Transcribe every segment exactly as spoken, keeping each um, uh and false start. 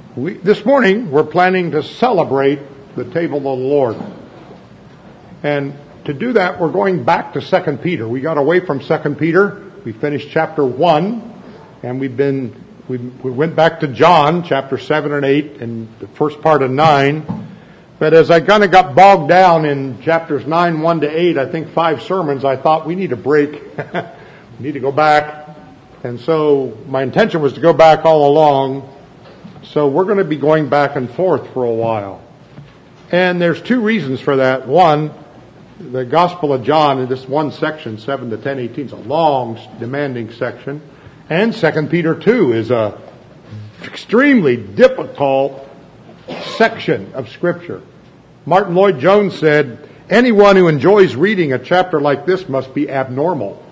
We, this morning, we're planning to celebrate the table of the Lord. And to do that, we're going back to Second Peter. We got away from Second Peter. We finished chapter one, and we've been we, we went back to John, chapter seven and eight, and the first part of nine. But as I kind of got bogged down in chapters nine, one to eight, I think five sermons, I thought we need a break. We need to go back. And so my intention was to go back all along. So we're going to be going back and forth for a while. And there's two reasons for that. One, the Gospel of John in this one section, seven to ten, eighteen, is a long, demanding section. And Second Peter two is a extremely difficult section of Scripture. Martin Lloyd-Jones said, anyone who enjoys reading a chapter like this must be abnormal.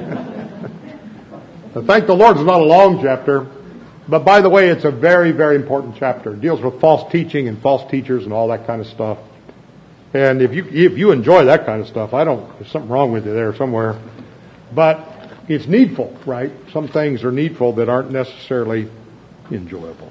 But thank the Lord it's not a long chapter. But by the way, it's a very, very important chapter. It deals with false teaching and false teachers and all that kind of stuff. And if you if you enjoy that kind of stuff, I don't, there's something wrong with you there somewhere. But it's needful, right? Some things are needful that aren't necessarily enjoyable.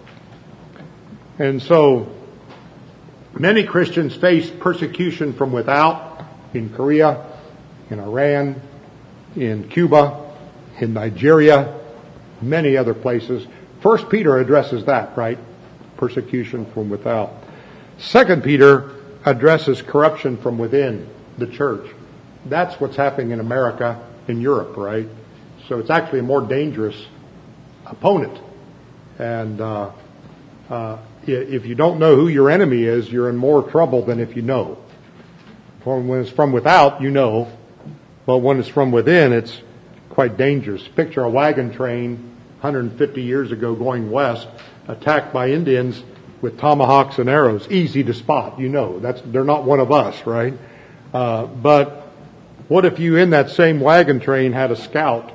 And so, many Christians face persecution from without, in Korea, in Iran, in Cuba, in Nigeria, many other places. First Peter addresses that, right? Persecution from without. Second Peter addresses corruption from within the church. That's what's happening in America, in Europe, right? So it's actually a more dangerous opponent. And uh, uh, if you don't know who your enemy is, you're in more trouble than if you know. When it's from without, you know. But when it's from within, it's quite dangerous. Picture a wagon train one hundred fifty years ago going west, attacked by Indians with tomahawks and arrows. Easy to spot, you know. That's they're not one of us, right? Uh, but what if you in that same wagon train had a scout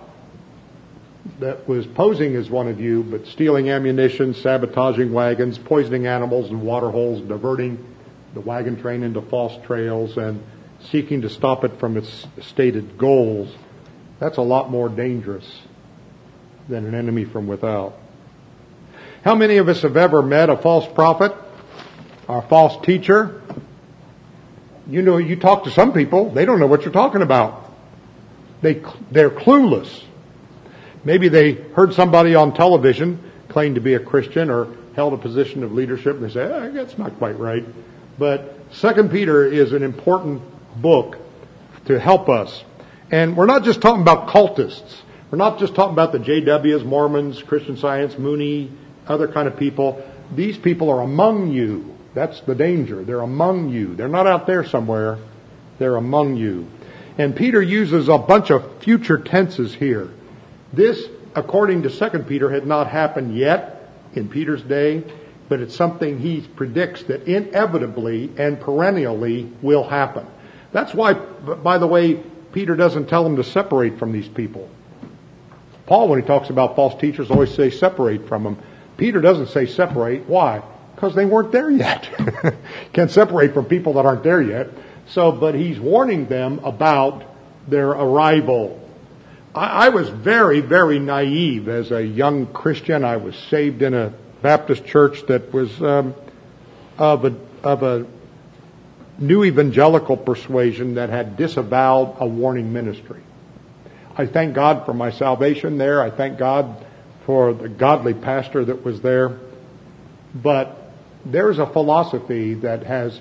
that was posing as one of you, but stealing ammunition, sabotaging wagons, poisoning animals in water holes, diverting the wagon train into false trails, and seeking to stop it from its stated goals? That's a lot more dangerous than an enemy from without. How many of us have ever met a false prophet or a false teacher? You know, you talk to some people, they don't know what you're talking about. They, they're clueless. Maybe they heard somebody on television claim to be a Christian or held a position of leadership and they say, eh, that's not quite right. But Second Peter is an important book to help us. And we're not just talking about cultists. We're not just talking about the J Ws, Mormons, Christian Science, Mooney, other kind of people. These people are among you. That's the danger. They're among you. They're not out there somewhere. They're among you. And Peter uses a bunch of future tenses here. This, according to Second Peter, had not happened yet in Peter's day, but it's something he predicts that inevitably and perennially will happen. That's why, by the way, Peter doesn't tell them to separate from these people. Paul, when he talks about false teachers, always says separate from them. Peter doesn't say separate. Why? Because they weren't there yet. Can't separate from people that aren't there yet. So, but he's warning them about their arrival. I, I was very, very naive as a young Christian. I was saved in a Baptist church that was um, of a of a new evangelical persuasion that had disavowed a warning ministry. I thank God for my salvation there. I thank God for the godly pastor that was there. But there's a philosophy that has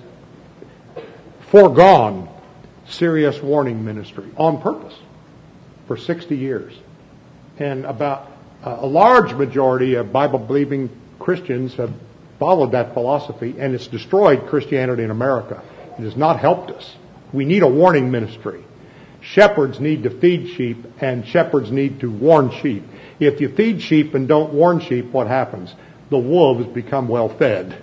foregone serious warning ministry on purpose for sixty years. And about a large majority of Bible-believing Christians have followed that philosophy, and it's destroyed Christianity in America. It has not helped us. We need a warning ministry. Shepherds need to feed sheep, and shepherds need to warn sheep. If you feed sheep and don't warn sheep, what happens? The wolves become well fed.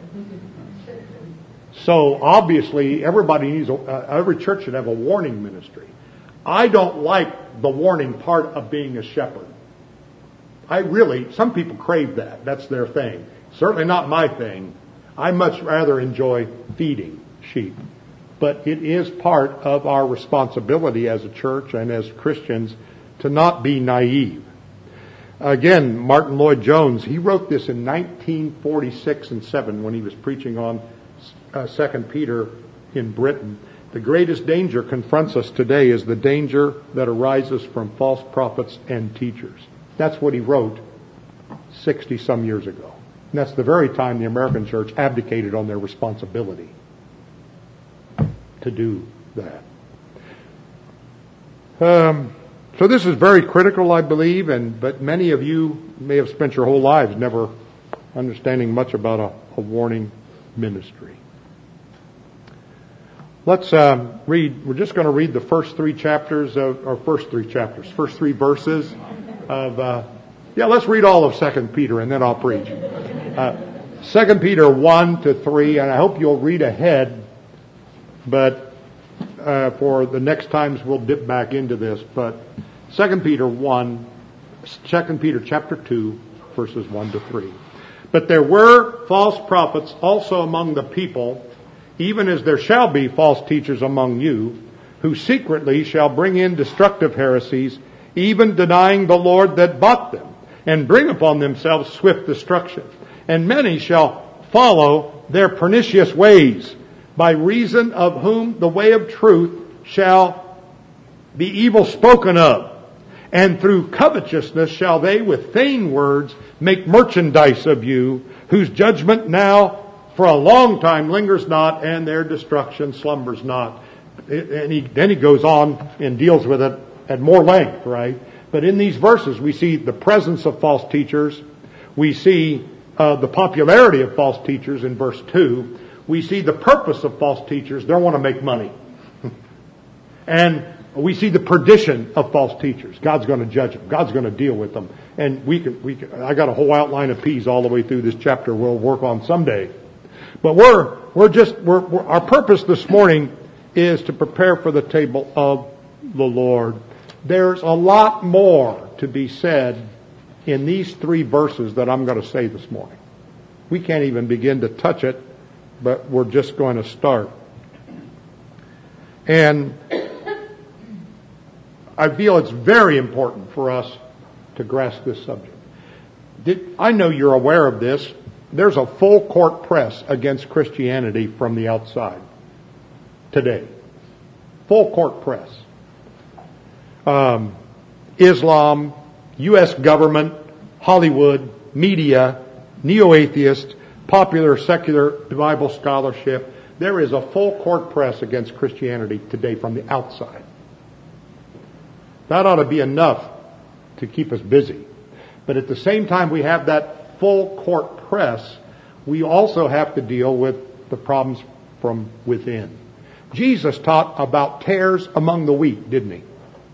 So obviously, everybody needs, a, uh, every church should have a warning ministry. I don't like the warning part of being a shepherd. I really, some people crave that. That's their thing. Certainly not my thing. I much rather enjoy feeding sheep. But it is part of our responsibility as a church and as Christians to not be naive. Again, Martin Lloyd-Jones, he wrote this in nineteen forty-six and seven when he was preaching on uh, Second Peter in Britain. The greatest danger confronts us today is the danger that arises from false prophets and teachers. That's what he wrote sixty-some years ago. And that's the very time the American church abdicated on their responsibility to do that. Um, so this is very critical, I believe, and but many of you may have spent your whole lives never understanding much about a, a warning ministry. Let's uh, read, we're just going to read the first three chapters of, or first three chapters, first three verses of, uh, yeah, let's read all of Second Peter and then I'll preach. Uh, Second Peter one to three, and I hope you'll read ahead, but uh, for the next times we'll dip back into this. But Second Peter one, Second Peter chapter two, verses one to three. But there were false prophets also among the people, even as there shall be false teachers among you, who secretly shall bring in destructive heresies, even denying the Lord that bought them, and bring upon themselves swift destruction. And many shall follow their pernicious ways, by reason of whom the way of truth shall be evil spoken of. And through covetousness shall they with vain words make merchandise of you, whose judgment now for a long time lingers not, and their destruction slumbers not. And he, then he goes on and deals with it at more length, right? But in these verses we see the presence of false teachers. We see uh, the popularity of false teachers in verse two. We see the purpose of false teachers. They want to make money. And we see the perdition of false teachers. God's going to judge them. God's going to deal with them. And we can, we can, I got a whole outline of P's all the way through this chapter we'll work on someday. But we're, we're just, we're, we're, our purpose this morning is to prepare for the table of the Lord. There's a lot more to be said in these three verses that I'm going to say this morning. We can't even begin to touch it, but we're just going to start. And I feel it's very important for us to grasp this subject. Did, I know you're aware of this. There's a full court press against Christianity from the outside today. Full court press. Um, Islam, U S government, Hollywood, media, neo-atheist, popular secular Bible scholarship. There is a full court press against Christianity today from the outside. That ought to be enough to keep us busy. But at the same time we have that full court press, we also have to deal with the problems from within. Jesus taught about tares among the wheat, didn't he?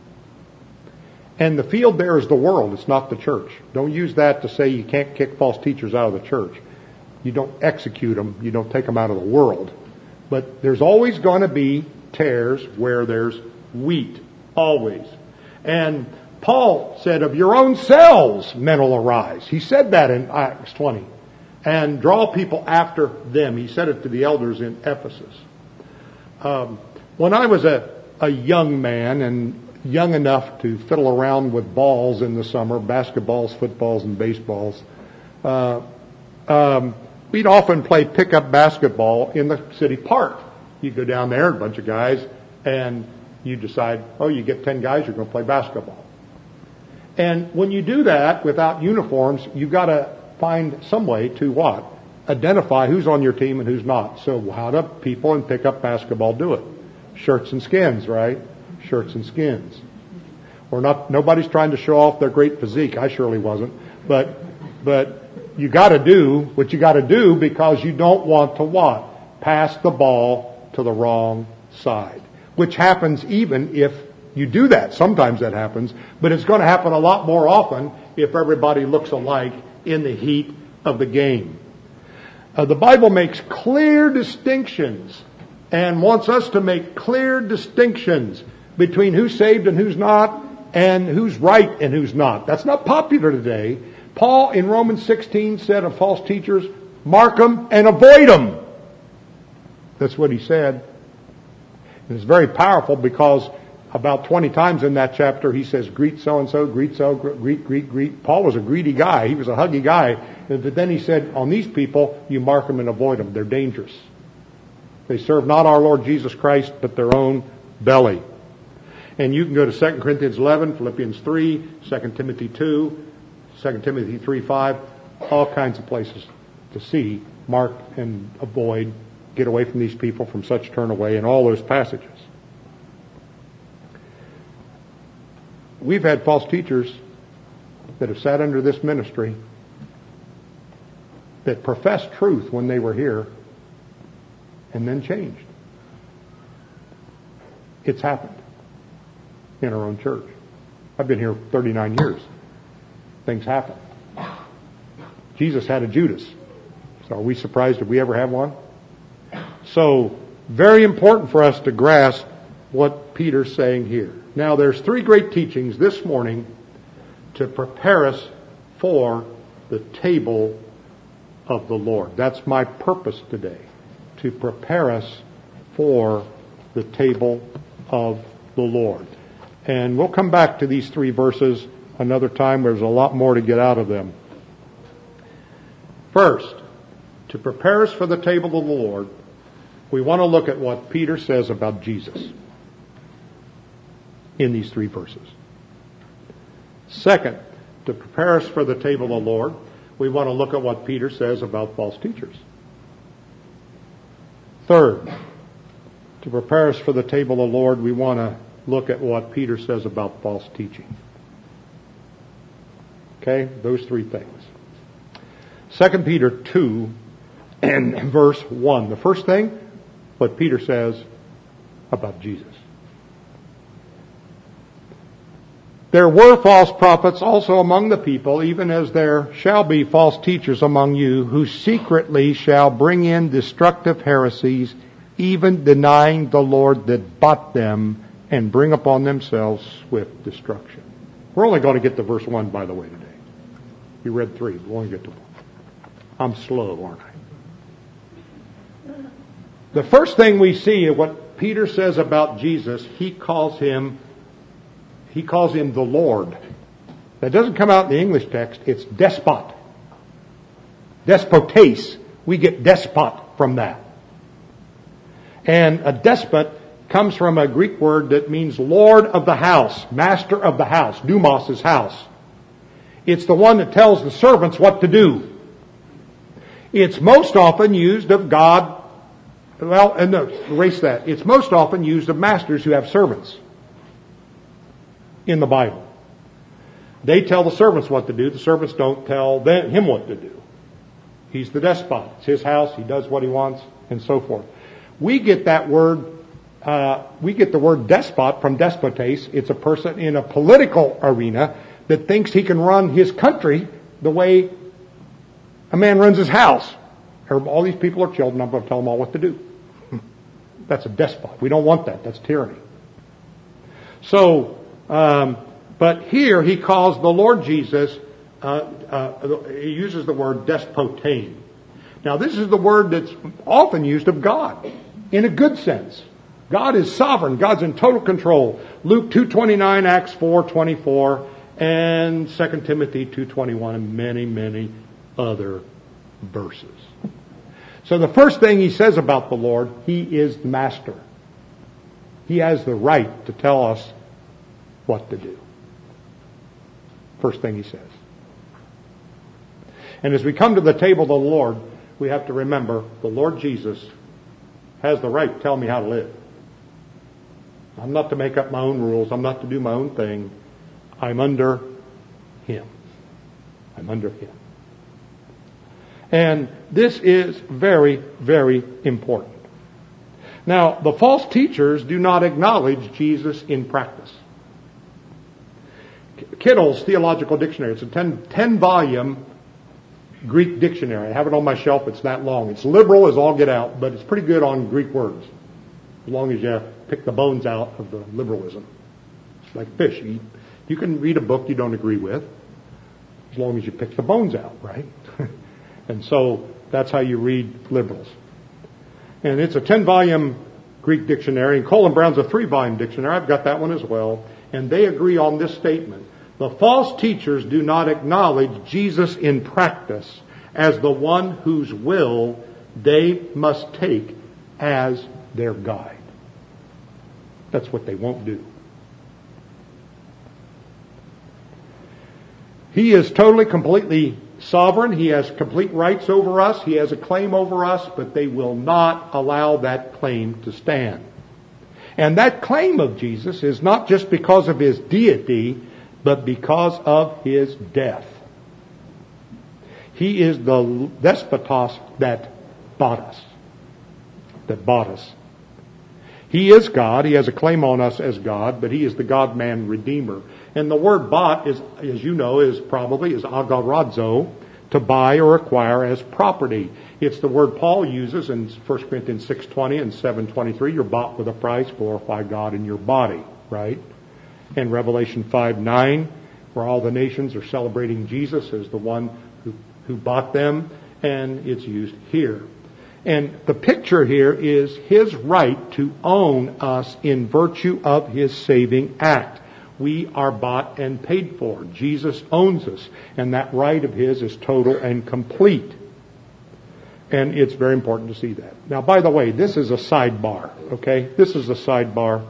And the field there is the world. It's not the church. Don't use that to say you can't kick false teachers out of the church. You don't execute them. You don't take them out of the world. But there's always going to be tares where there's wheat. Always. And Paul said, of your own selves men will arise. He said that in Acts twenty. And draw people after them. He said it to the elders in Ephesus. Um, when I was a, a young man and young enough to fiddle around with balls in the summer, basketballs, footballs, and baseballs, uh, um, we'd often play pickup basketball in the city park. You go down there, a bunch of guys, and you decide, oh, you get ten guys, you're going to play basketball. And when you do that without uniforms, you've got to find some way to what? Identify who's on your team and who's not. So how do people in pickup basketball do it? Shirts and skins, right? Shirts and skins. We're not, nobody's trying to show off their great physique. I surely wasn't. But, but you got to do what you got to do because you don't want to what? Pass the ball to the wrong side. Which happens even if you do that. Sometimes that happens. But it's going to happen a lot more often if everybody looks alike in the heat of the game. Uh, the Bible makes clear distinctions and wants us to make clear distinctions between who's saved and who's not, and who's right and who's not. That's not popular today. Paul in Romans sixteen said of false teachers, mark them and avoid them. That's what he said. And it's very powerful because about twenty times in that chapter, he says, greet so-and-so, greet so, greet, greet, greet. Paul was a greedy guy. He was a huggy guy. But then he said, on these people, you mark them and avoid them. They're dangerous. They serve not our Lord Jesus Christ, but their own belly. And you can go to Second Corinthians eleven, Philippians three, Second Timothy two, Second Timothy three five, all kinds of places to see, mark and avoid, get away from these people, from such turn away, in all those passages. We've had false teachers that have sat under this ministry that professed truth when they were here and then changed. It's happened in our own church. I've been here thirty-nine years. Things happen. Jesus had a Judas. So are we surprised if we ever have one? So, very important for us to grasp what Peter's saying here. Now, there's three great teachings this morning to prepare us for the table of the Lord. That's my purpose today, to prepare us for the table of the Lord. And we'll come back to these three verses another time. There's a lot more to get out of them. First, to prepare us for the table of the Lord, we want to look at what Peter says about Jesus in these three verses. Second, to prepare us for the table of the Lord, we want to look at what Peter says about false teachers. Third, to prepare us for the table of the Lord, we want to look at what Peter says about false teaching. Okay, those three things. Second Peter two and verse one. The first thing, what Peter says about Jesus. There were false prophets also among the people, even as there shall be false teachers among you, who secretly shall bring in destructive heresies, even denying the Lord that bought them, and bring upon themselves swift destruction. We're only going to get to verse one, by the way, today. You read three. We'll only get to one. I'm slow, aren't I? The first thing we see of what Peter says about Jesus, he calls him He calls him the Lord. That doesn't come out in the English text. It's despot. Despotes. We get despot from that. And a despot comes from a Greek word that means Lord of the house, master of the house, Dumos' house. It's the one that tells the servants what to do. It's most often used of God, well, and no, erase that. It's most often used of masters who have servants in the Bible. They tell the servants what to do. The servants don't tell them, him what to do. He's the despot. It's his house. He does what he wants, and so forth. We get that word, uh, we get the word despot from despotes. It's a person in a political arena that thinks he can run his country the way a man runs his house. All these people are children. I'm going to tell them all what to do. That's a despot. We don't want that. That's tyranny. So, Um, but here he calls the Lord Jesus, uh, uh, he uses the word despotain. Now this is the word that's often used of God in a good sense. God is sovereign. God's in total control. Luke two twenty-nine, Acts four twenty-four, and Second Timothy two twenty-one, and many, many other verses. So the first thing he says about the Lord, he is the master. He has the right to tell us what to do. First thing he says. And as we come to the table of the Lord, we have to remember the Lord Jesus has the right to tell me how to live. I'm not to make up my own rules. I'm not to do my own thing. I'm under him. I'm under him. And this is very, very important. Now, the false teachers do not acknowledge Jesus in practice. Kittle's Theological Dictionary. It's a ten, ten volume Greek dictionary. I have it on my shelf. It's that long. It's liberal as all get out, but it's pretty good on Greek words. As long as you pick the bones out of the liberalism. It's like fish. You, you can read a book you don't agree with as long as you pick the bones out, right? And so that's how you read liberals. And it's a ten volume Greek dictionary, and Colin Brown's a three-volume dictionary. I've got that one as well. And they agree on this statement. The false teachers do not acknowledge Jesus in practice as the one whose will they must take as their guide. That's what they won't do. He is totally, completely sovereign. He has complete rights over us. He has a claim over us, but they will not allow that claim to stand. And that claim of Jesus is not just because of his deity, but because of his death. He is the despotos that bought us. That bought us. He is God. He has a claim on us as God, but he is the God-man Redeemer. And the word bought is, as you know, is probably is agorazo, to buy or acquire as property. It's the word Paul uses in First Corinthians six twenty and seven twenty-three. You're bought with a price. Glorify God in your body, right? And Revelation five nine, where all the nations are celebrating Jesus as the one who, who bought them, and it's used here. And the picture here is his right to own us in virtue of his saving act. We are bought and paid for. Jesus owns us, and that right of his is total and complete. And it's very important to see that. Now, by the way, this is a sidebar, okay? This is a sidebar.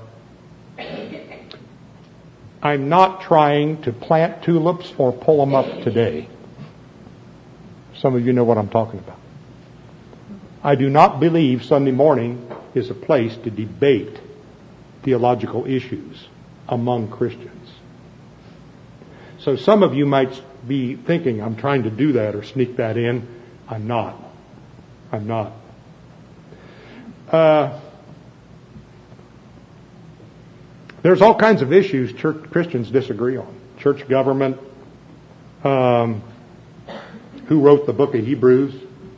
I'm not trying to plant tulips or pull them up today. Some of you know what I'm talking about. I do not believe Sunday morning is a place to debate theological issues among Christians. So some of you might be thinking, I'm trying to do that or sneak that in. I'm not. I'm not. Uh, there's all kinds of issues church Christians disagree on. Church government, um, who wrote the book of Hebrews.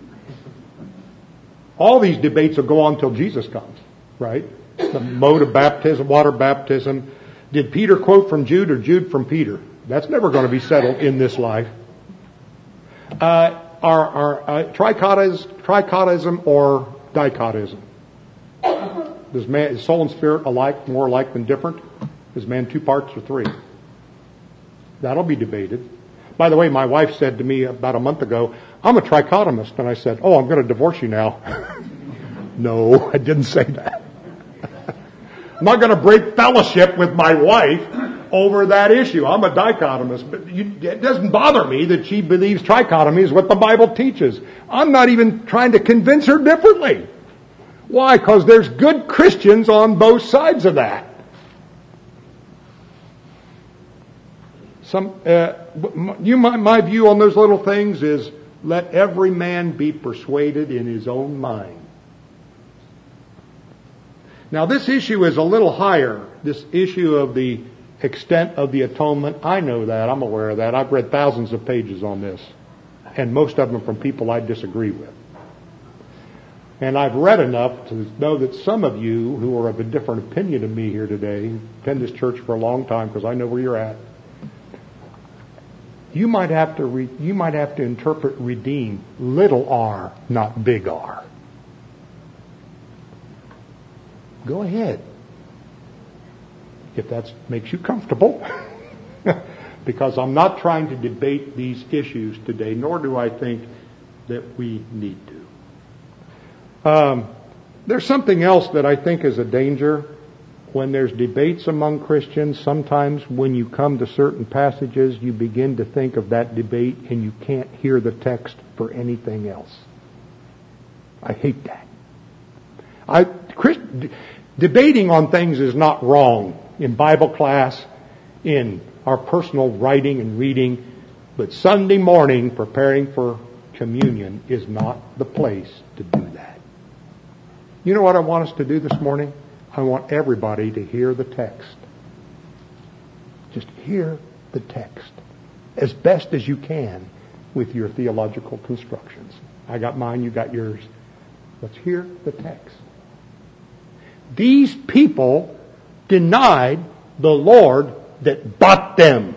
All these debates will go on until Jesus comes, right? The mode of baptism, water baptism. Did Peter quote from Jude or Jude from Peter? That's never going to be settled in this life. Uh, are are uh, trichotis, trichotism or dichotism? Does man, is soul and spirit alike, more alike than different? Is man two parts or three? That'll be debated. By the way, my wife said to me about a month ago, I'm a trichotomist. And I said, oh, I'm going to divorce you now. No, I didn't say that. I'm not going to break fellowship with my wife over that issue. I'm a dichotomist. But you, it doesn't bother me that she believes trichotomy is what the Bible teaches. I'm not even trying to convince her differently. Why? Because there's good Christians on both sides of that. Some, uh, you, my, my view on those little things is let every man be persuaded in his own mind. Now this issue is a little higher, this issue of the extent of the atonement. I know that, I'm aware of that. I've read thousands of pages on this, and most of them from people I disagree with. And I've read enough to know that some of you who are of a different opinion of me here today, attend this church for a long time because I know where you're at, You might have to re, you might have to interpret redeem little r, not big R. Go ahead, if that makes you comfortable, because I'm not trying to debate these issues today, nor do I think that we need to. Um, there's something else that I think is a danger. When there's debates among Christians, sometimes when you come to certain passages, you begin to think of that debate and you can't hear the text for anything else. I hate that. I, Christ, debating on things is not wrong in Bible class, in our personal writing and reading, but Sunday morning preparing for communion is not the place to do that. You know what I want us to do this morning? I want everybody to hear the text. Just hear the text as best as you can with your theological constructions. I got mine, you got yours. Let's hear the text. These people denied the Lord that bought them.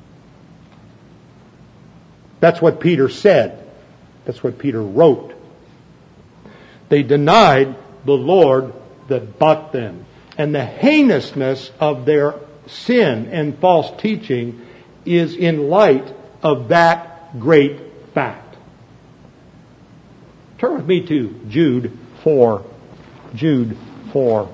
That's what Peter said. That's what Peter wrote. They denied the Lord that but them. And the heinousness of their sin and false teaching is in light of that great fact. Turn with me to Jude four. Jude four.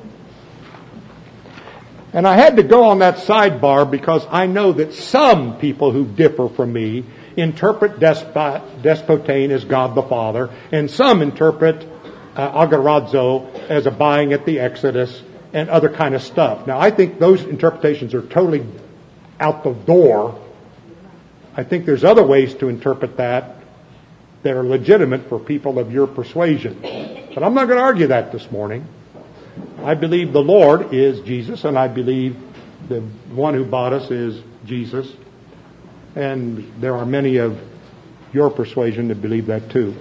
And I had to go on that sidebar because I know that some people who differ from me interpret despot, despotane as God the Father, and some interpret uh, agorazo as abiding at the Exodus and other kind of stuff. Now, I think those interpretations are totally out the door. I think there's other ways to interpret that that are legitimate for people of your persuasion. But I'm not going to argue that this morning. I believe the Lord is Jesus, and I believe the one who bought us is Jesus. And there are many of your persuasion that believe that too.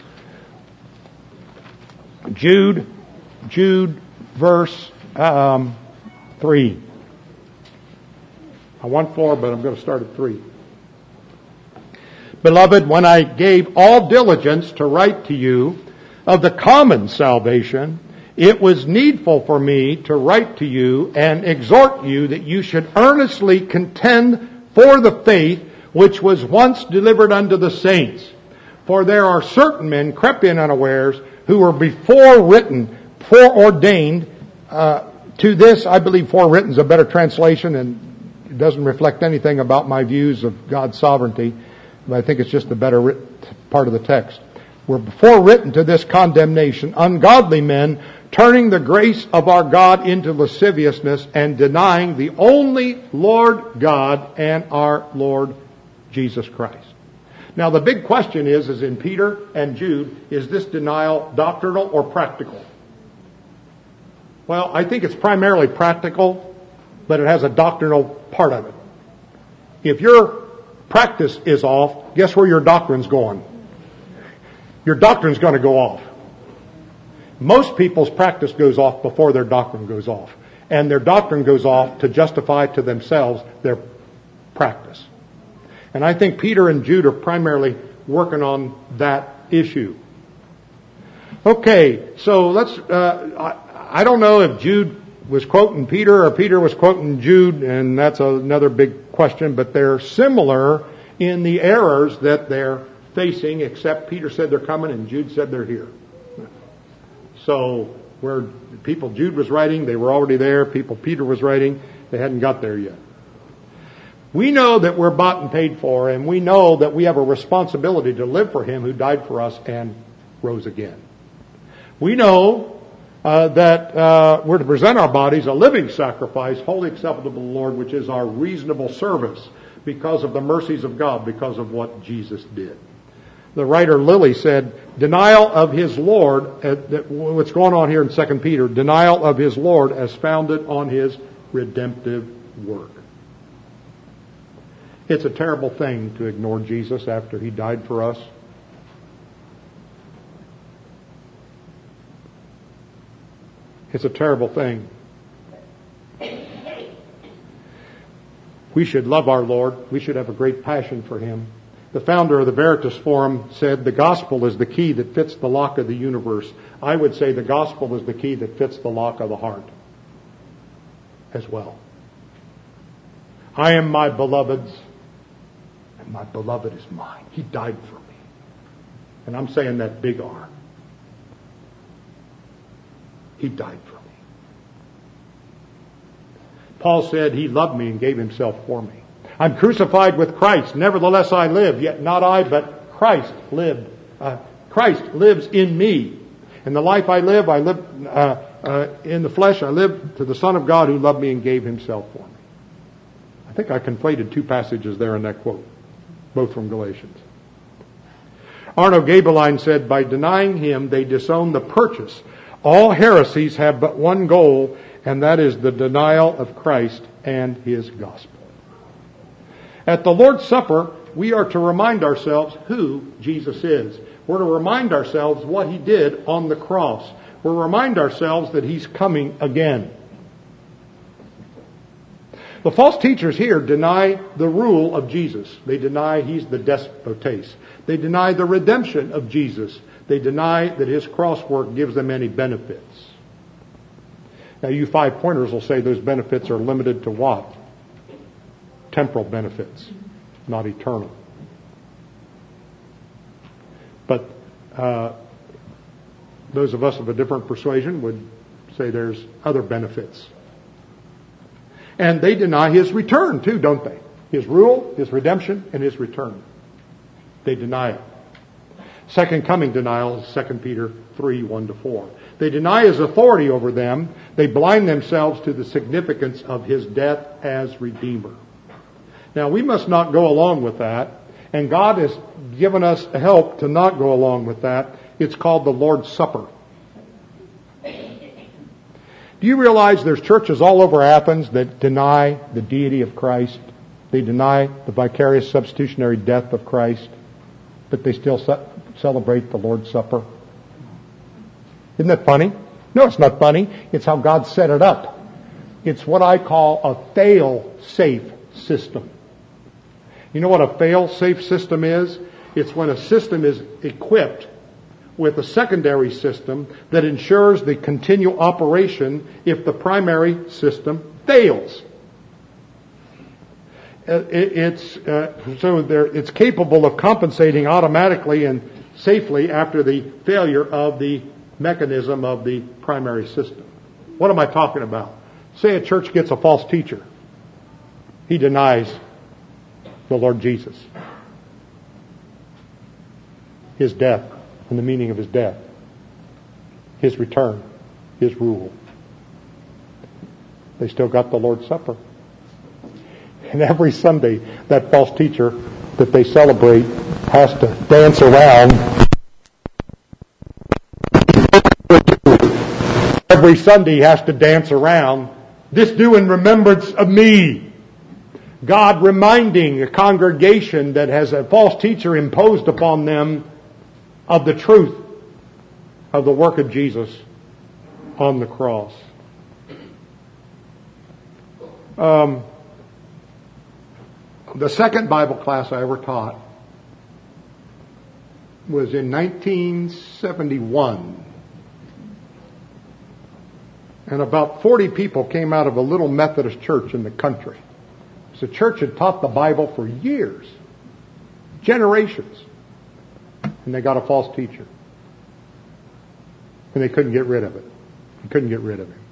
Jude, Jude, verse um, three. I want four, but I'm going to start at three. Beloved, when I gave all diligence to write to you of the common salvation, it was needful for me to write to you and exhort you that you should earnestly contend for the faith which was once delivered unto the saints. For there are certain men crept in unawares who were before written, foreordained. Uh, to this, I believe forewritten is a better translation, and it doesn't reflect anything about my views of God's sovereignty. But I think it's just the better part of the text. Were before written to this condemnation, ungodly men, turning the grace of our God into lasciviousness and denying the only Lord God and our Lord Jesus Christ. Now the big question is, is in Peter and Jude, is this denial doctrinal or practical? Well, I think it's primarily practical, but it has a doctrinal part of it. If your practice is off, guess where your doctrine's going? Your doctrine's going to go off. Most people's practice goes off before their doctrine goes off. And their doctrine goes off to justify to themselves their practice. And I think Peter and Jude are primarily working on that issue. Okay, so let's, uh, I, I don't know if Jude was quoting Peter or Peter was quoting Jude, and that's another big question, but they're similar in the errors that they're facing, except Peter said they're coming and Jude said they're here. So where people Jude was writing, they were already there. People Peter was writing, they hadn't got there yet. We know that we're bought and paid for, and we know that we have a responsibility to live for Him who died for us and rose again. We know uh, that uh, we're to present our bodies a living sacrifice, wholly acceptable to the Lord, which is our reasonable service because of the mercies of God, because of what Jesus did. The writer Lilly said, denial of his Lord, uh, that, what's going on here in Second Peter, denial of his Lord as founded on His redemptive work. It's a terrible thing to ignore Jesus after He died for us. It's a terrible thing. We should love our Lord. We should have a great passion for Him. The founder of the Veritas Forum said the gospel is the key that fits the lock of the universe. I would say the gospel is the key that fits the lock of the heart as well. I am my beloved's, and my beloved is mine. He died for me. And I'm saying that big R. He died for me. Paul said He loved me and gave Himself for me. I'm crucified with Christ. Nevertheless I live, yet not I, but Christ lived. Uh, Christ lives in me. And the life I live, I live uh, uh, in the flesh. I live to the Son of God who loved me and gave Himself for me. I think I conflated two passages there in that quote, both from Galatians. Arno Gabeline said, by denying Him, they disown the purchase. All heresies have but one goal, and that is the denial of Christ and His gospel. At the Lord's Supper, we are to remind ourselves who Jesus is. We're to remind ourselves what He did on the cross. We're to remind ourselves that He's coming again. The false teachers here deny the rule of Jesus. They deny He's the despotes. They deny the redemption of Jesus. They deny that His cross work gives them any benefits. Now you five-pointers will say those benefits are limited to what? Temporal benefits, not eternal. But uh, those of us of a different persuasion would say there's other benefits. And they deny His return too, don't they? His rule, His redemption, and His return. They deny it. Second coming denial is Second Peter three, one to four. They deny His authority over them. They blind themselves to the significance of His death as Redeemer. Now, we must not go along with that. And God has given us help to not go along with that. It's called the Lord's Supper. Do you realize there's churches all over Athens that deny the deity of Christ? They deny the vicarious substitutionary death of Christ, but they still ce- celebrate the Lord's Supper. Isn't that funny? No, it's not funny. It's how God set it up. It's what I call a fail-safe system. You know what a fail-safe system is? It's when a system is equipped with a secondary system that ensures the continual operation if the primary system fails. It's uh, so there, it's capable of compensating automatically and safely after the failure of the mechanism of the primary system. What am I talking about? Say a church gets a false teacher. He denies the Lord Jesus, His death and the meaning of His death, His return, His rule. They still got the Lord's Supper. And every Sunday, that false teacher that they celebrate has to dance around. Every Sunday he has to dance around. This do in remembrance of me. God reminding a congregation that has a false teacher imposed upon them of the truth of the work of Jesus on the cross. Um, the second Bible class I ever taught was in nineteen seventy-one. And about forty people came out of a little Methodist church in the country. The church had taught the Bible for years, generations, and they got a false teacher. And they couldn't get rid of it. They couldn't get rid of him.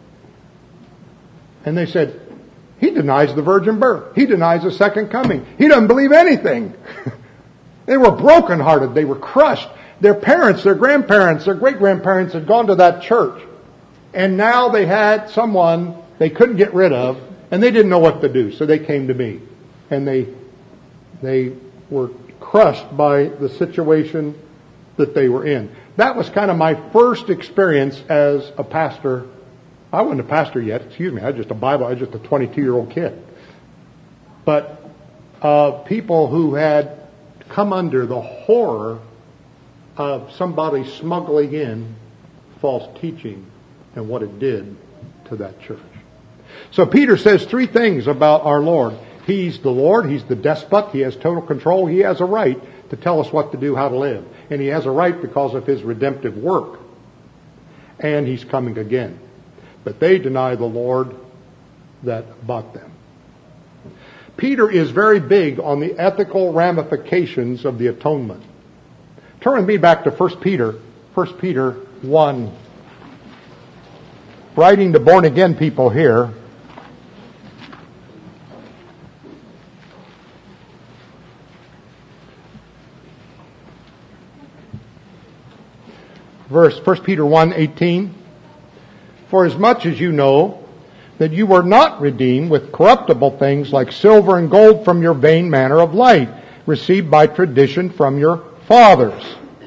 And they said, he denies the virgin birth. He denies the second coming. He doesn't believe anything. They were brokenhearted. They were crushed. Their parents, their grandparents, their great-grandparents had gone to that church. And now they had someone they couldn't get rid of, and they didn't know what to do, so they came to me. And they they were crushed by the situation that they were in. That was kind of my first experience as a pastor. I wasn't a pastor yet, excuse me. I was just a Bible, I was just a twenty-two-year-old kid. But uh, people who had come under the horror of somebody smuggling in false teaching and what it did to that church. So Peter says three things about our Lord. He's the Lord. He's the despot. He has total control. He has a right to tell us what to do, how to live. And He has a right because of His redemptive work. And He's coming again. But they deny the Lord that bought them. Peter is very big on the ethical ramifications of the atonement. Turn with me back to First Peter, First Peter one. Writing to born-again people here. Verse First Peter one eighteen. For as much as you know that you were not redeemed with corruptible things like silver and gold from your vain manner of life, received by tradition from your fathers,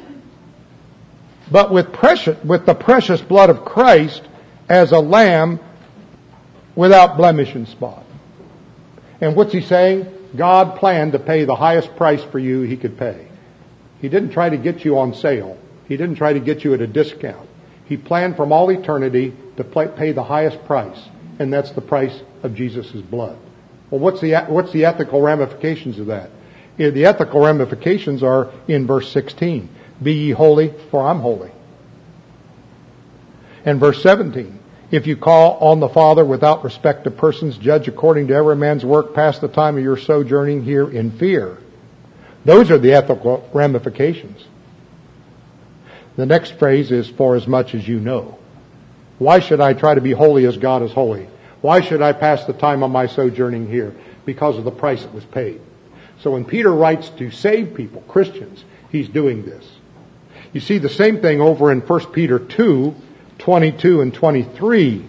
but with precious, with the precious blood of Christ as a lamb without blemish and spot. And what's he saying? God planned to pay the highest price for you He could pay. He didn't try to get you on sale. He didn't try to get you at a discount. He planned from all eternity to pay the highest price, and that's the price of Jesus' blood. Well, what's the what's the ethical ramifications of that? The ethical ramifications are in verse sixteen. Be ye holy, for I'm holy. And verse seventeen. If you call on the Father without respect of persons, judge according to every man's work, pass the time of your sojourning here in fear. Those are the ethical ramifications. The next phrase is, for as much as you know. Why should I try to be holy as God is holy? Why should I pass the time of my sojourning here? Because of the price that was paid. So when Peter writes to save people, Christians, he's doing this. You see the same thing over in First Peter two, twenty-two and twenty-three.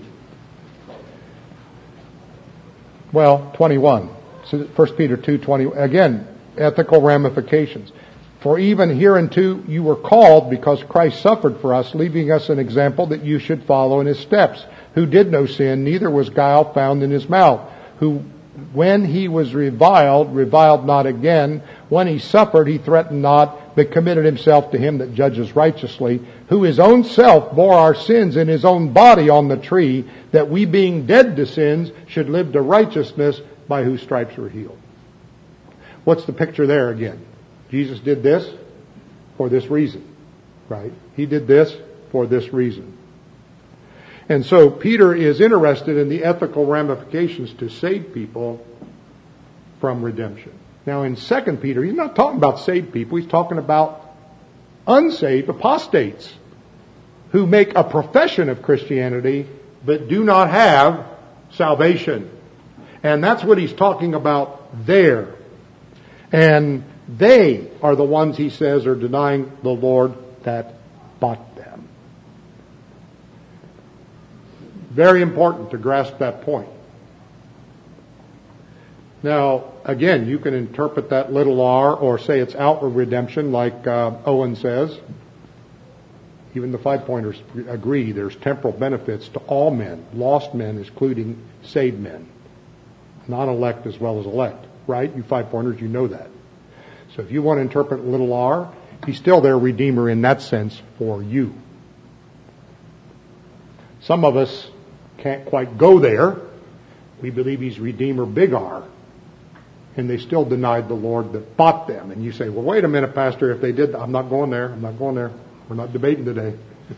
Well, twenty-one. So First Peter two, twenty. Again, ethical ramifications. For even hereunto you were called, because Christ suffered for us, leaving us an example that you should follow in his steps, who did no sin, neither was guile found in his mouth, who when he was reviled, reviled not again. When he suffered, he threatened not, but committed himself to him that judges righteously, who his own self bore our sins in his own body on the tree, that we being dead to sins should live to righteousness, by whose stripes we're healed. What's the picture there again? Jesus did this for this reason, right? He did this for this reason. And so Peter is interested in the ethical ramifications to save people from redemption. Now in Second Peter, he's not talking about saved people. He's talking about unsaved apostates who make a profession of Christianity but do not have salvation. And that's what he's talking about there. And they are the ones, he says, are denying the Lord that bought them. Very important to grasp that point. Now, again, you can interpret that little r or say it's outward redemption like uh, Owen says. Even the five-pointers agree there's temporal benefits to all men, lost men including saved men. Non-elect as well as elect, right? You five-pointers, you know that. So if you want to interpret little r, he's still their Redeemer in that sense for you. Some of us can't quite go there. We believe he's Redeemer big R. And they still denied the Lord that bought them. And you say, well, wait a minute, Pastor, if they did that, I'm not going there. I'm not going there. We're not debating today.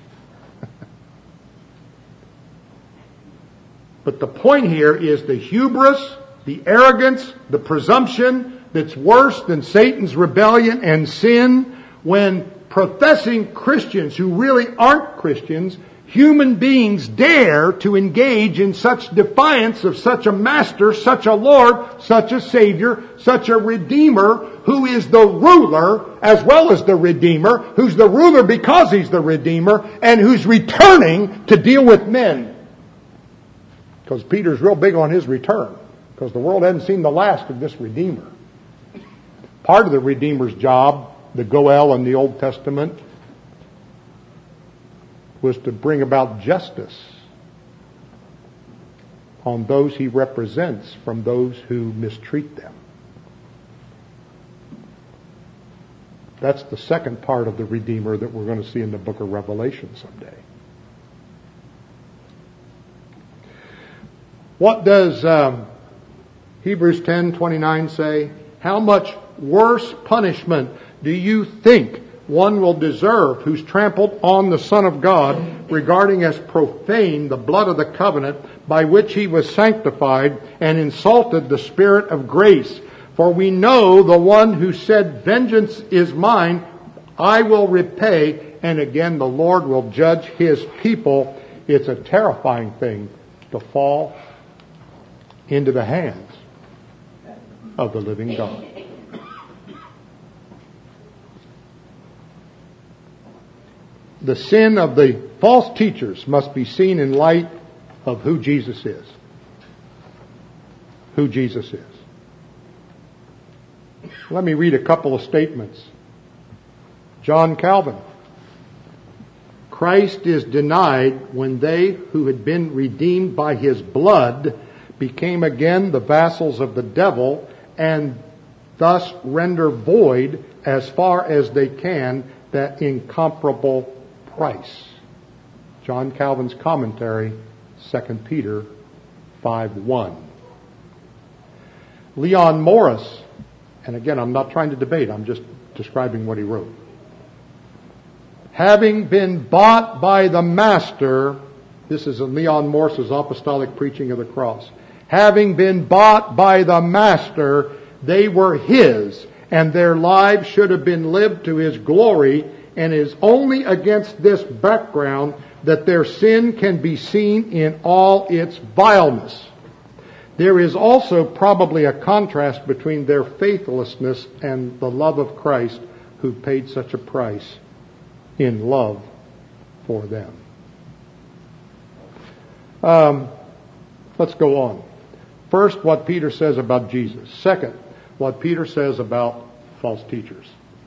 But the point here is the hubris, the arrogance, the presumption that's worse than Satan's rebellion and sin when professing Christians who really aren't Christians, human beings, dare to engage in such defiance of such a master, such a Lord, such a Savior, such a Redeemer, who is the ruler as well as the Redeemer, who's the ruler because he's the Redeemer, and who's returning to deal with men. Because Peter's real big on his return, because the world hasn't seen the last of this Redeemer. Part of the Redeemer's job, the Goel in the Old Testament, was to bring about justice on those he represents from those who mistreat them. That's the second part of the Redeemer that we're going to see in the book of Revelation someday. What does um, Hebrews ten twenty-nine say? How much worse punishment do you think one will deserve who's trampled on the Son of God, regarding as profane the blood of the covenant by which he was sanctified, and insulted the Spirit of grace? For we know the one who said, vengeance is mine, I will repay, and again the Lord will judge his people. It's a terrifying thing to fall into the hands of the living God. The sin of the false teachers must be seen in light of who Jesus is. Who Jesus is. Let me read a couple of statements. John Calvin. Christ is denied when they who had been redeemed by his blood became again the vassals of the devil, and thus render void as far as they can that incomparable price. John Calvin's commentary, Second Peter five one. Leon Morris, and again I'm not trying to debate, I'm just describing what he wrote. Having been bought by the Master, This is Leon Morse's apostolic preaching of the cross. Having been bought by the Master, they were His, and their lives should have been lived to His glory, and it is only against this background that their sin can be seen in all its vileness. There is also probably a contrast between their faithlessness and the love of Christ, who paid such a price in love for them. Um, let's go on. First, what Peter says about Jesus. Second, what Peter says about false teachers.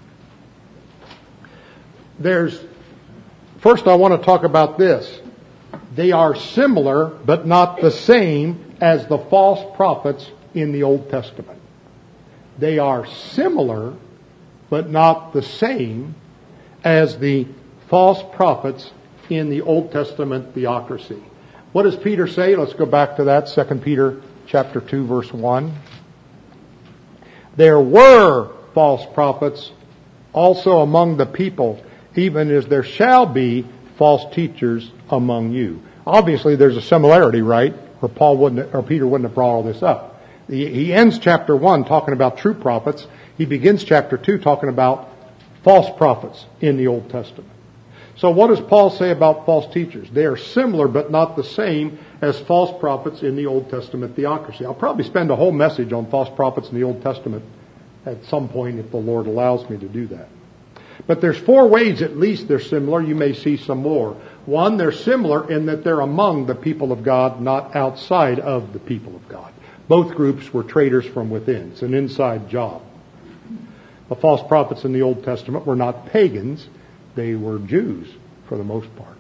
There's, first I want to talk about this. They are similar, but not the same as the false prophets in the Old Testament. They are similar, but not the same as the false prophets in the Old Testament theocracy. What does Peter say? Let's go back to that, Second Peter chapter two, verse one. There were false prophets also among the people, even as there shall be false teachers among you. Obviously, there's a similarity, right? Or Paul wouldn't, or Peter wouldn't have brought all this up. He, he ends chapter one talking about true prophets. He begins chapter two talking about false prophets in the Old Testament. So what does Paul say about false teachers? They are similar but not the same as false prophets in the Old Testament theocracy. I'll probably spend a whole message on false prophets in the Old Testament at some point if the Lord allows me to do that. But there's four ways at least they're similar. You may see some more. One, they're similar in that they're among the people of God, not outside of the people of God. Both groups were traitors from within. It's an inside job. The false prophets in the Old Testament were not pagans. They were Jews for the most part.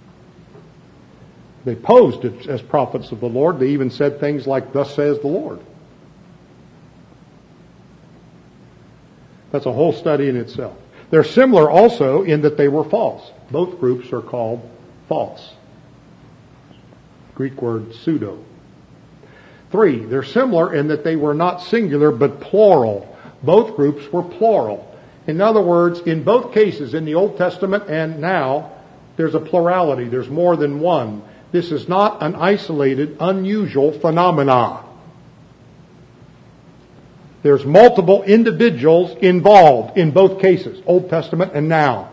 They posed as prophets of the Lord. They even said things like, "Thus says the Lord." That's a whole study in itself. They're similar also in that they were false. Both groups are called false. Greek word pseudo. Three, they're similar in that they were not singular but plural. Both groups were plural. In other words, in both cases, in the Old Testament and now, there's a plurality. There's more than one. This is not an isolated, unusual phenomenon. There's multiple individuals involved in both cases, Old Testament and now.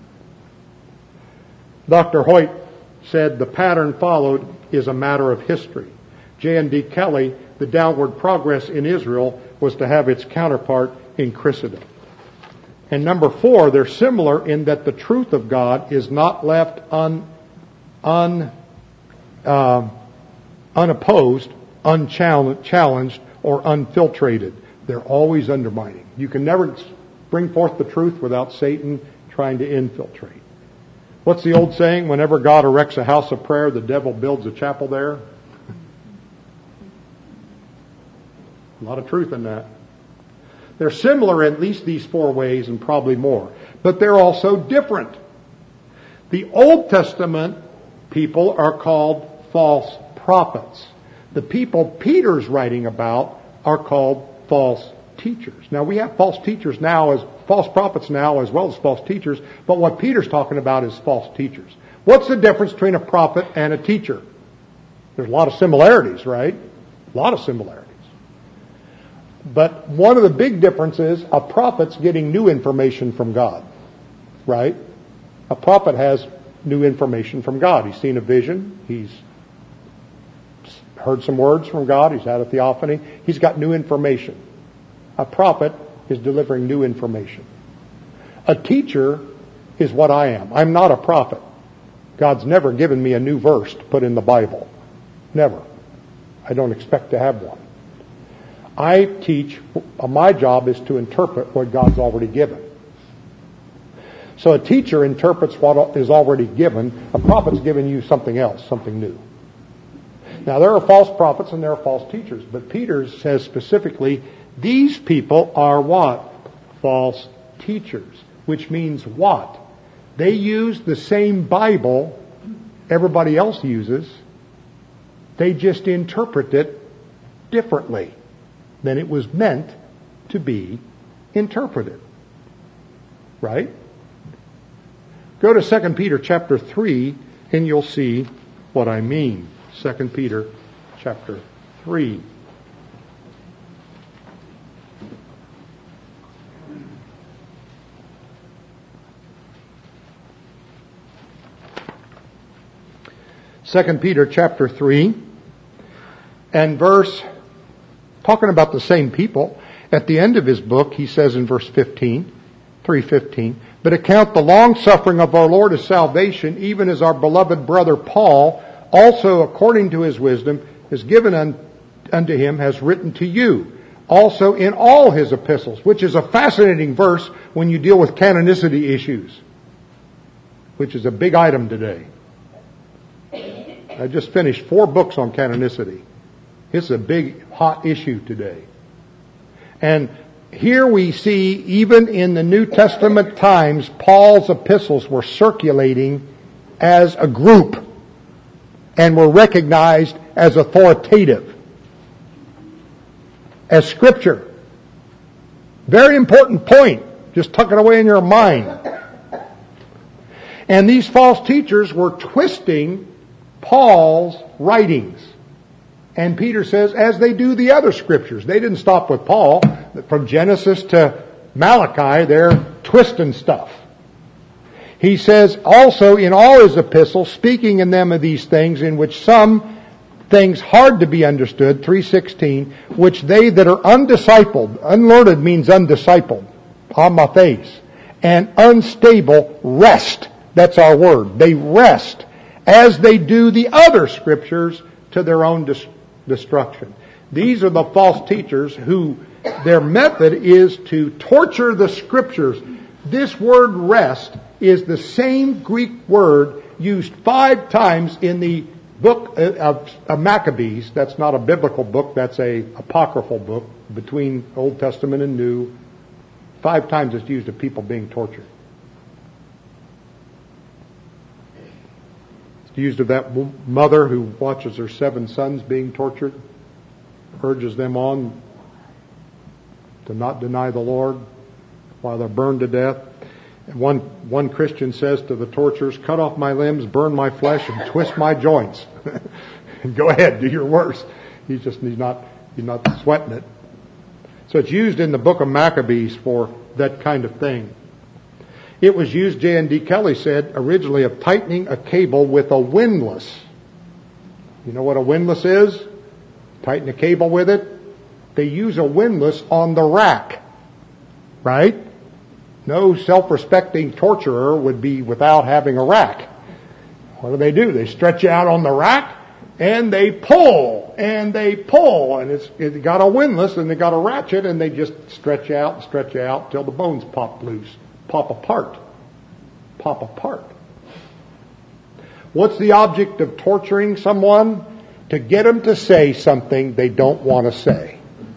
Doctor Hoyt said the pattern followed is a matter of history. J and D Kelly, the downward progress in Israel was to have its counterpart in Christendom. And number four, they're similar in that the truth of God is not left un, un, uh, unopposed, unchallenged, or unfiltrated. They're always undermining. You can never bring forth the truth without Satan trying to infiltrate. What's the old saying? Whenever God erects a house of prayer, the devil builds a chapel there. A lot of truth in that. They're similar in at least these four ways and probably more. But they're also different. The Old Testament people are called false prophets. The people Peter's writing about are called false teachers. Now we have false teachers now as false prophets now as well as false teachers, but what Peter's talking about is false teachers. What's the difference between a prophet and a teacher? There's a lot of similarities, right? A lot of similarities. But one of the big differences, a prophet's getting new information from God, right? A prophet has new information from God. He's seen a vision. He's heard some words from God. He's had a theophany. He's got new information. A prophet is delivering new information. A teacher is what I am. I'm not a prophet. God's never given me a new verse to put in the Bible. Never. I don't expect to have one. I teach, my job is to interpret what God's already given. So a teacher interprets what is already given. A prophet's giving you something else, something new. Now there are false prophets and there are false teachers, but Peter says specifically, these people are what? False teachers. Which means what? They use the same Bible everybody else uses. They just interpret it differently than it was meant to be interpreted. Right? Go to Second Peter chapter three and you'll see what I mean. Second Peter chapter three. Second Peter chapter three and verse, talking about the same people, at the end of his book, he says in verse fifteen, three fifteen, but account the long suffering of our Lord as salvation, even as our beloved brother Paul, also according to his wisdom, is given un, unto him, has written to you, also in all his epistles, which is a fascinating verse when you deal with canonicity issues, which is a big item today. I just finished four books on canonicity. It's a big, hot issue today. And here we see, even in the New Testament times, Paul's epistles were circulating as a group and were recognized as authoritative, as Scripture. Very important point. Just tuck it away in your mind. And these false teachers were twisting Paul's writings. And Peter says, as they do the other scriptures. They didn't stop with Paul. From Genesis to Malachi, they're twisting stuff. He says, also in all his epistles, speaking in them of these things, in which some things hard to be understood, three sixteen, which they that are undiscipled, unlearned means undiscipled, amathes, and unstable, rest. That's our word. They rest, as they do the other scriptures, to their own dis- destruction. These are the false teachers who their method is to torture the scriptures. This word rest is the same Greek word used five times in the book of, of Maccabees. That's not a biblical book, that's a apocryphal book between Old Testament and New. Five times it's used of people being tortured. Used of that mother who watches her seven sons being tortured, urges them on to not deny the Lord while they're burned to death. And one one Christian says to the torturers, cut off my limbs, burn my flesh, and twist my joints. And go ahead, do your worst. He's just he's not he's not sweating it. So it's used in the book of Maccabees for that kind of thing. It was used, J and D Kelly said, originally of tightening a cable with a windlass. You know what a windlass is? Tighten a cable with it. They use a windlass on the rack. Right? No self-respecting torturer would be without having a rack. What do they do? They stretch you out on the rack and they pull and they pull. And it's, it's got a windlass and they got a ratchet and they just stretch you out and stretch you out till the bones pop loose. Pop apart. Pop apart. What's the object of torturing someone? To get them to say something they don't want to say.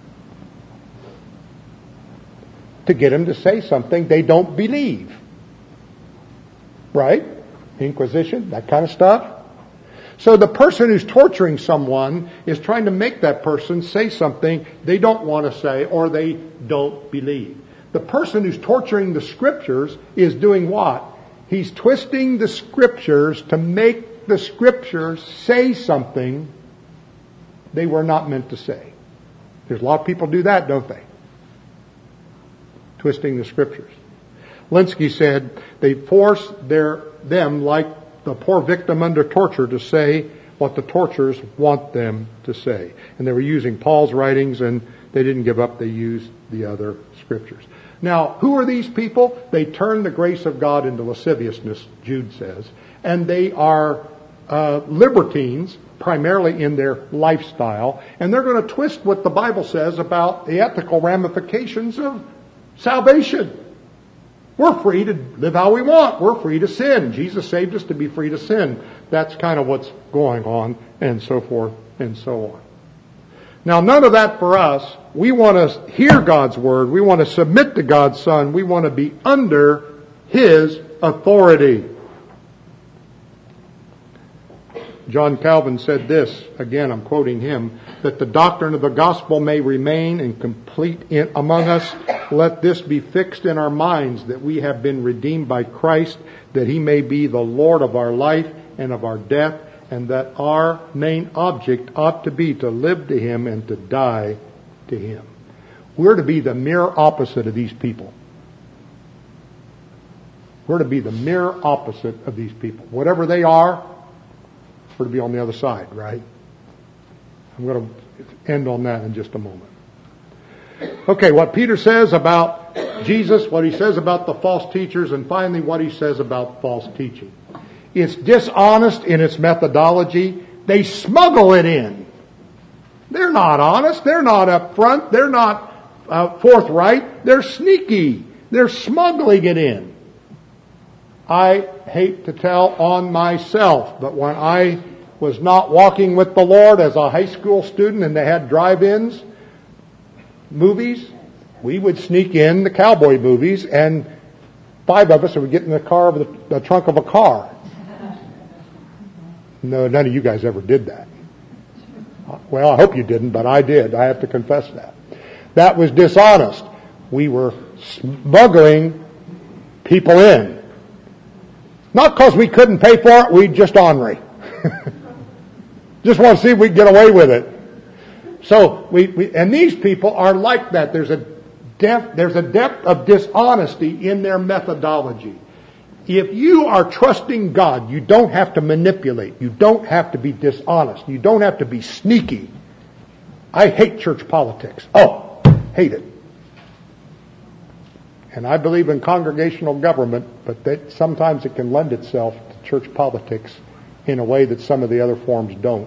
To get them to say something they don't believe. Right? Inquisition, that kind of stuff. So the person who's torturing someone is trying to make that person say something they don't want to say or they don't believe. The person who's torturing the scriptures is doing what? He's twisting the scriptures to make the scriptures say something they were not meant to say. There's a lot of people do that, don't they? Twisting the scriptures. Linsky said they force their them, like the poor victim under torture, to say what the torturers want them to say. And they were using Paul's writings, and they didn't give up. They used the other scriptures. Now, who are these people? They turn the grace of God into lasciviousness, Jude says. And they are uh, libertines, primarily in their lifestyle. And they're going to twist what the Bible says about the ethical ramifications of salvation. We're free to live how we want. We're free to sin. Jesus saved us to be free to sin. That's kind of what's going on, and so forth and so on. Now, none of that for us. We want to hear God's Word. We want to submit to God's Son. We want to be under His authority. John Calvin said this, again I'm quoting him, that the doctrine of the gospel may remain and complete in, among us. Let this be fixed in our minds, that we have been redeemed by Christ, that He may be the Lord of our life and of our death, and that our main object ought to be to live to Him and to die to Him. We're to be the mirror opposite of these people. We're to be the mirror opposite of these people. Whatever they are, we're to be on the other side, right? I'm going to end on that in just a moment. Okay, what Peter says about Jesus, what he says about the false teachers, and finally what he says about false teaching. It's dishonest in its methodology. They smuggle it in. They're not honest. They're not upfront. They're not uh, forthright. They're sneaky. They're smuggling it in. I hate to tell on myself, but when I was not walking with the Lord as a high school student and they had drive-ins, movies, we would sneak in the cowboy movies, and five of us would get in the car of the, the trunk of a car. No, none of you guys ever did that. Well, I hope you didn't, but I did. I have to confess that. That was dishonest. We were smuggling people in. Not because we couldn't pay for it, we just ornery. Just want to see if we can get away with it. So we, we and these people are like that. There's a depth, there's a depth of dishonesty in their methodology. If you are trusting God, you don't have to manipulate. You don't have to be dishonest. You don't have to be sneaky. I hate church politics. Oh, hate it. And I believe in congregational government, but that sometimes it can lend itself to church politics in a way that some of the other forms don't.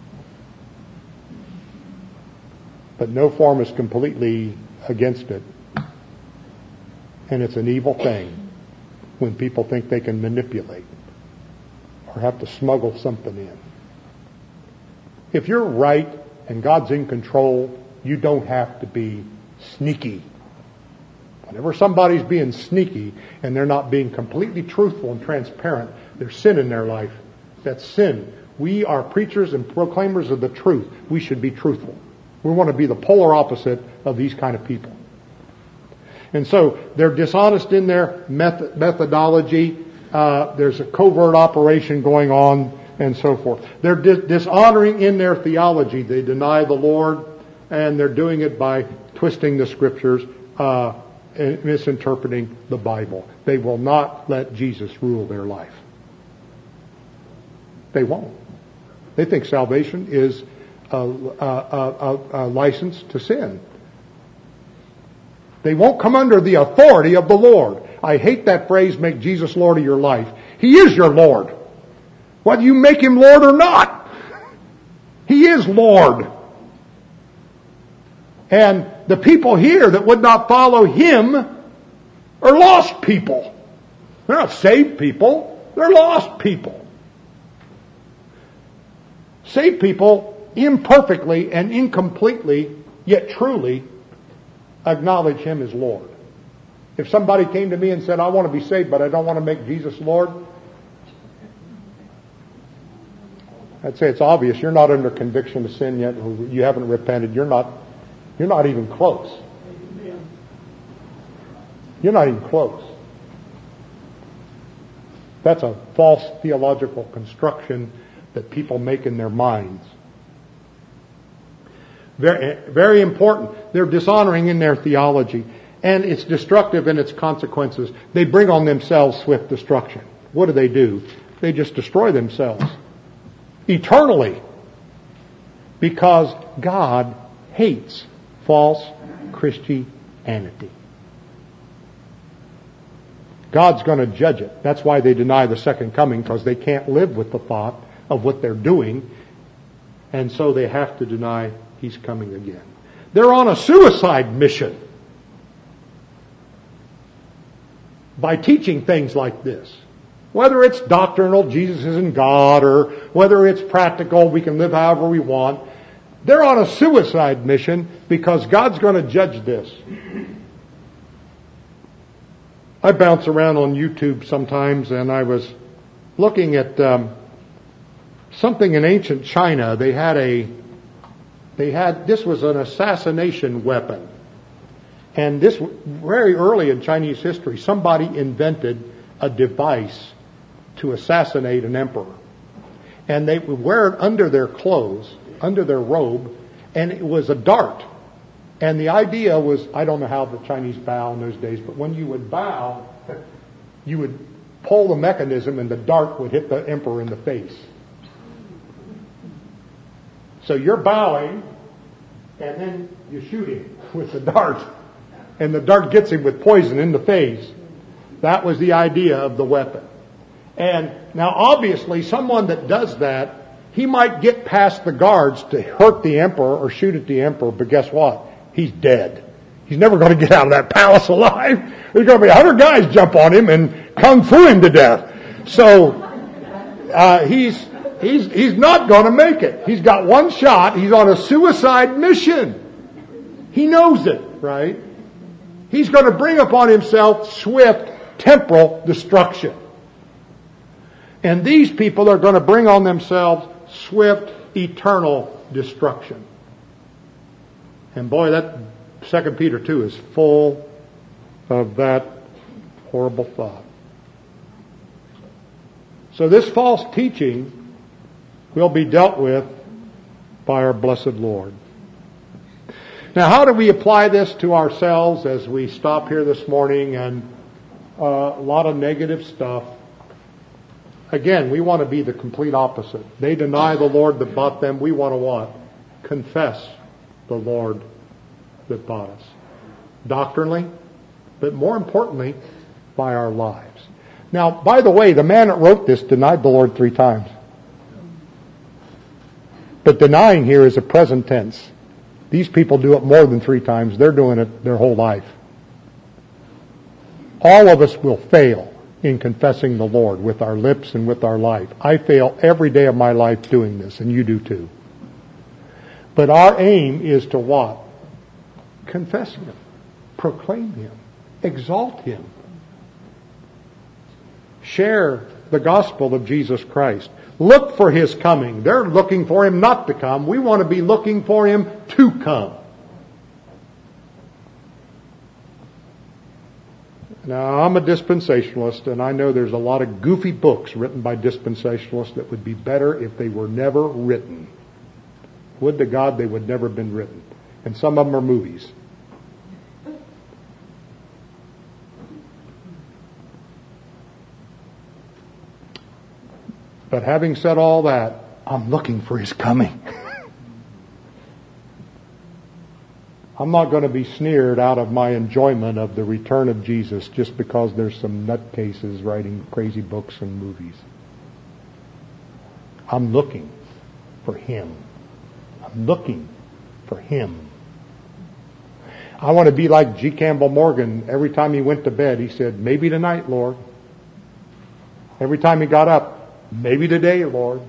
But no form is completely against it. And it's an evil thing when people think they can manipulate or have to smuggle something in. If you're right and God's in control, you don't have to be sneaky. Whenever somebody's being sneaky and they're not being completely truthful and transparent, there's sin in their life. That's sin. We are preachers and proclaimers of the truth. We should be truthful. We want to be the polar opposite of these kind of people. And so they're dishonest in their method, methodology. Uh, there's a covert operation going on and so forth. They're dis- dishonoring in their theology. They deny the Lord, and they're doing it by twisting the Scriptures, uh, and misinterpreting the Bible. They will not let Jesus rule their life. They won't. They think salvation is a, a, a, a license to sin. They won't come under the authority of the Lord. I hate that phrase, make Jesus Lord of your life. He is your Lord. Whether you make Him Lord or not, He is Lord. And the people here that would not follow Him are lost people. They're not saved people. They're lost people. Saved people imperfectly and incompletely, yet truly, acknowledge Him as Lord. If somebody came to me and said, I want to be saved, but I don't want to make Jesus Lord, I'd say it's obvious. You're not under conviction of sin yet. You haven't repented. You're not, you're not even close. You're not even close. That's a false theological construction that people make in their minds. Very, very important. They're dishonoring in their theology. And it's destructive in its consequences. They bring on themselves swift destruction. What do they do? They just destroy themselves. Eternally. Because God hates false Christianity. God's going to judge it. That's why they deny the second coming, because they can't live with the thought of what they're doing. And so they have to deny He's coming again. They're on a suicide mission by teaching things like this. Whether it's doctrinal, Jesus isn't God, or whether it's practical, we can live however we want. They're on a suicide mission because God's going to judge this. I bounce around on YouTube sometimes, and I was looking at um, something in ancient China. They had a They had, this was an assassination weapon. And this, very early in Chinese history, somebody invented a device to assassinate an emperor. and they would wear it under their clothes, under their robe, and it was a dart. And the idea was, I don't know how the Chinese bow in those days, but when you would bow, you would pull the mechanism and the dart would hit the emperor in the face. So you're bowing, and then you shoot him with the dart. And the dart gets him with poison in the face. That was the idea of the weapon. And now obviously someone that does that, he might get past the guards to hurt the emperor or shoot at the emperor, but guess what? He's dead. He's never going to get out of that palace alive. There's going to be a hundred guys jump on him and kung fu him to death. So uh, he's he's he's not going to make it. He's got one shot. He's on a suicide mission. He knows it, right? He's going to bring upon himself swift temporal destruction. And these people are going to bring on themselves swift eternal destruction. And boy, that Second Peter two is full of that horrible thought. So this false teaching will be dealt with by our blessed Lord. Now, how do we apply this to ourselves as we stop here this morning and uh, a lot of negative stuff? Again, we want to be the complete opposite. They deny the Lord that bought them. We want to what? Confess the Lord that bought us. Doctrinally, but more importantly, by our lives. Now, by the way, the man that wrote this denied the Lord three times. But denying here is a present tense. These people do it more than three times. They're doing it their whole life. All of us will fail in confessing the Lord with our lips and with our life. I fail every day of my life doing this, and you do too. But our aim is to what? Confess Him. Proclaim Him. Exalt Him. Share the gospel of Jesus Christ. Look for His coming. They're looking for Him not to come. We want to be looking for Him to come. Now, I'm a dispensationalist, and I know there's a lot of goofy books written by dispensationalists that would be better if they were never written. Would to God they would never have been written. And some of them are movies. But having said all that, I'm looking for His coming. I'm not going to be sneered out of my enjoyment of the return of Jesus just because there's some nutcases writing crazy books and movies. I'm looking for Him. I'm looking for Him. I want to be like G. Campbell Morgan. Every time he went to bed, he said, maybe tonight, Lord. Every time he got up, maybe today, Lord.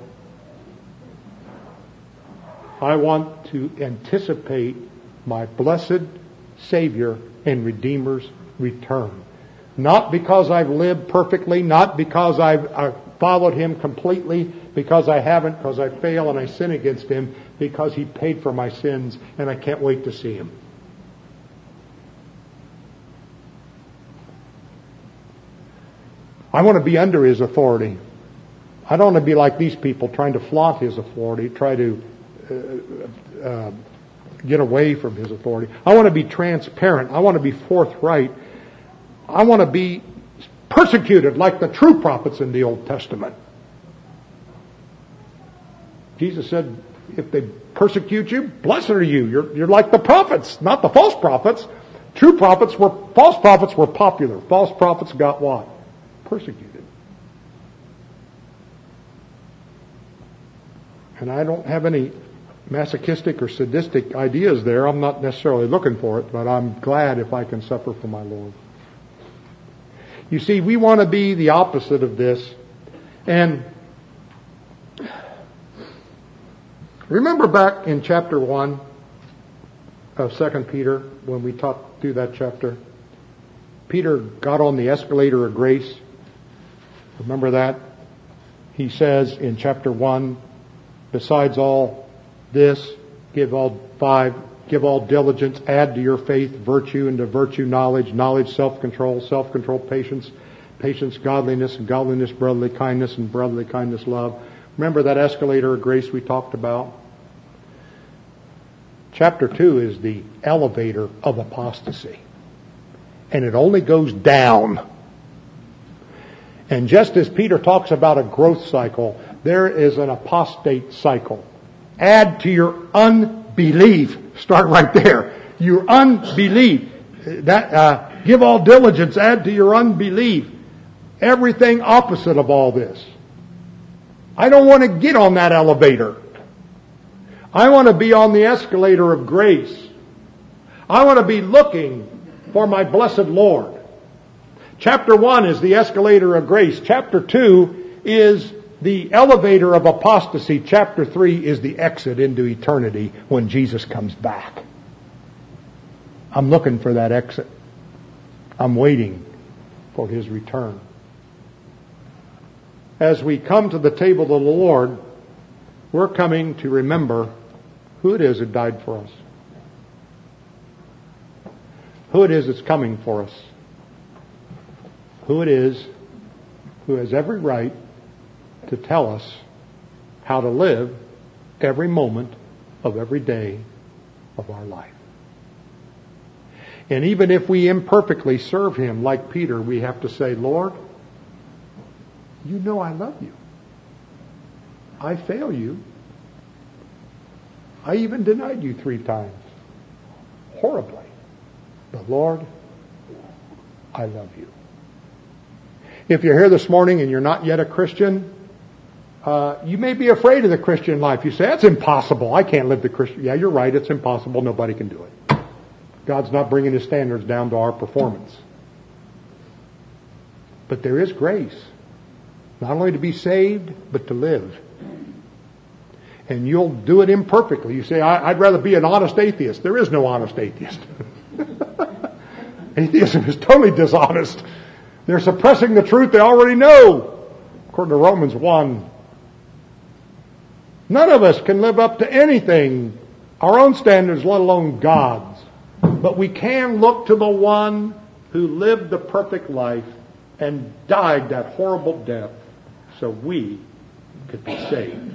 I want to anticipate my blessed Savior and Redeemer's return. Not because I've lived perfectly, not because I've, I've followed Him completely, because I haven't, because I fail and I sin against Him, because He paid for my sins and I can't wait to see Him. I want to be under His authority. I don't want to be like these people trying to flaunt His authority, try to uh, uh, get away from His authority. I want to be transparent. I want to be forthright. I want to be persecuted like the true prophets in the Old Testament. Jesus said, if they persecute you, blessed are you. You're, you're like the prophets, not the false prophets. True prophets were, false prophets were popular. False prophets got what? Persecuted. And I don't have any masochistic or sadistic ideas there. I'm not necessarily looking for it, but I'm glad if I can suffer for my Lord. You see, we want to be the opposite of this. And remember back in chapter one of Second Peter, when we talked through that chapter, Peter got on the escalator of grace. Remember that? He says in chapter one, besides all this, give all five, give all diligence, add to your faith virtue, and to virtue knowledge, knowledge self-control, self-control patience, patience godliness, and godliness brotherly kindness, and brotherly kindness love. Remember that escalator of grace we talked about? Chapter two is the elevator of apostasy. And it only goes down. And just as Peter talks about a growth cycle, there is an apostate cycle. Add to your unbelief. Start right there. Your unbelief. That uh, give all diligence. Add to your unbelief. Everything opposite of all this. I don't want to get on that elevator. I want to be on the escalator of grace. I want to be looking for my blessed Lord. Chapter one is the escalator of grace. Chapter two is the elevator of apostasy. Chapter three is the exit into eternity when Jesus comes back. I'm looking for that exit. I'm waiting for His return. As we come to the table of the Lord, we're coming to remember who it is that died for us. Who it is that's coming for us. Who it is who has every right to tell us how to live every moment of every day of our life. And even if we imperfectly serve Him like Peter, we have to say, Lord, you know I love you. I fail you. I even denied you three times. Horribly. But Lord, I love you. If you're here this morning and you're not yet a Christian, uh, you may be afraid of the Christian life. You say, that's impossible. I can't live the Christian. Yeah, you're right. It's impossible. Nobody can do it. God's not bringing His standards down to our performance. But there is grace. Not only to be saved, but to live. And you'll do it imperfectly. You say, I, I'd rather be an honest atheist. There is no honest atheist. Atheism is totally dishonest. They're suppressing the truth they already know. According to Romans one. None of us can live up to anything, our own standards, let alone God's. But we can look to the one who lived the perfect life and died that horrible death so we could be saved.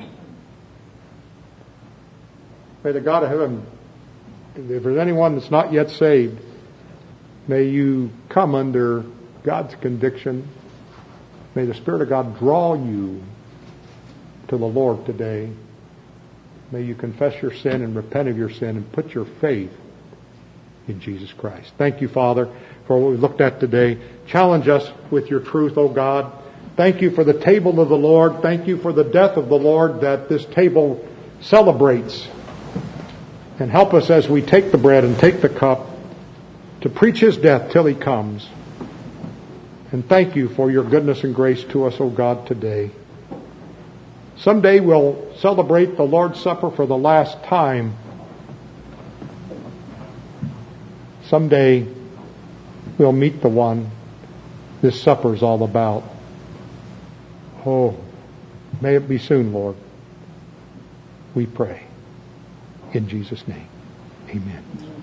May the God of heaven, if there's anyone that's not yet saved, may you come under God's conviction. May the Spirit of God draw you to the Lord today. May you confess your sin and repent of your sin and put your faith in Jesus Christ. Thank you, Father, for what we looked at today. Challenge us with your truth, O God. Thank you for the table of the Lord. Thank you for the death of the Lord that this table celebrates. And help us as we take the bread and take the cup to preach His death till He comes. And thank you for your goodness and grace to us, O God, today. Someday we'll celebrate the Lord's Supper for the last time. Someday we'll meet the one this supper's all about. Oh, may it be soon, Lord. We pray. In Jesus' name, amen.